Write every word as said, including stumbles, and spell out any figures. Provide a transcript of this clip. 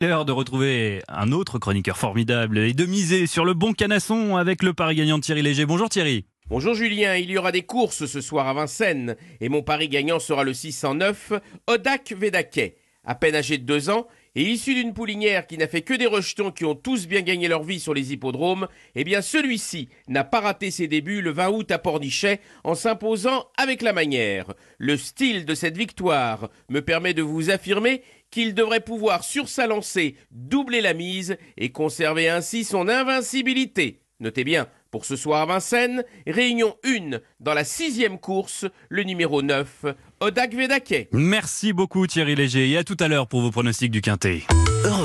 L'heure de retrouver un autre chroniqueur formidable et de miser sur le bon canasson avec le pari gagnant de Thierry Léger. Bonjour Thierry. Bonjour Julien, il y aura des courses ce soir à Vincennes et mon pari gagnant sera le six cent neuf Odak Vedake. À peine âgé de deux ans et issu d'une poulinière qui n'a fait que des rejetons qui ont tous bien gagné leur vie sur les hippodromes, eh bien celui-ci n'a pas raté ses débuts le vingt août à Pornichet en s'imposant avec la manière. Le style de cette victoire me permet de vous affirmer qu'il devrait pouvoir sur sa lancée doubler la mise et conserver ainsi son invincibilité. Notez bien, pour ce soir à Vincennes, réunion un dans la sixième course, le numéro neuf, Odak Vedake. Merci beaucoup Thierry Léger et à tout à l'heure pour vos pronostics du Quintet.